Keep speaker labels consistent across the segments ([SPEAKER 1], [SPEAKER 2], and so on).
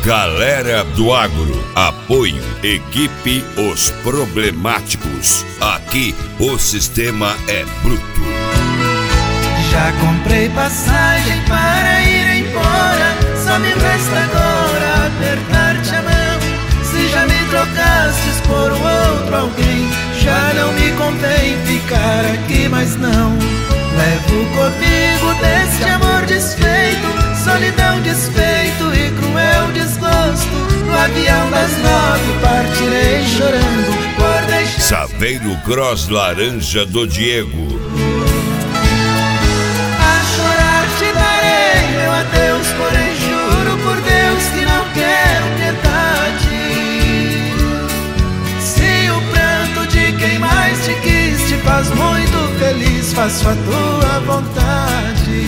[SPEAKER 1] Galera do Agro, apoio, equipe Os Problemáticos. Aqui o sistema é bruto.
[SPEAKER 2] Já comprei passagem para ir embora, só me resta agora apertar-te a mão. Se já me trocastes por outro alguém, já não me convém ficar aqui mais não. Levo comigo deste amor desfeito, solidão, desfeito e cruel desgosto. No avião das 9 partirei chorando por deixar
[SPEAKER 1] Saveiro Cross Laranja do Diego.
[SPEAKER 2] A chorar te darei meu adeus, porém juro por Deus que não quero piedade. Se o pranto de quem mais te quis te faz muito feliz, faço a tua vontade.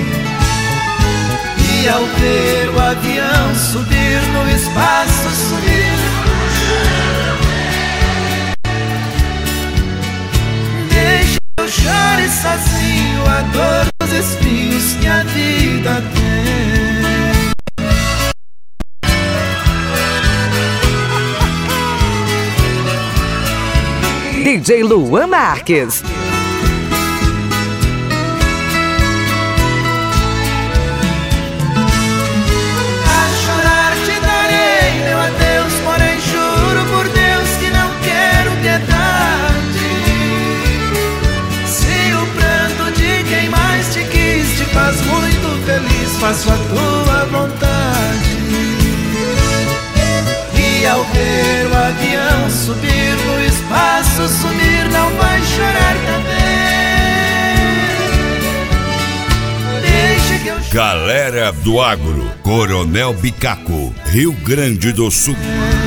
[SPEAKER 2] E ao ver o avião subir no espaço, subir, deixa eu chore sozinho a dor dos espinhos que a vida tem.
[SPEAKER 3] DJ Luan Marques.
[SPEAKER 2] Faz muito feliz, faço a tua vontade. E ao ver o avião subir no espaço, sumir, não vai chorar também. Deixa que eu chore.
[SPEAKER 1] Galera do Agro, Coronel Bicaco, Rio Grande do Sul.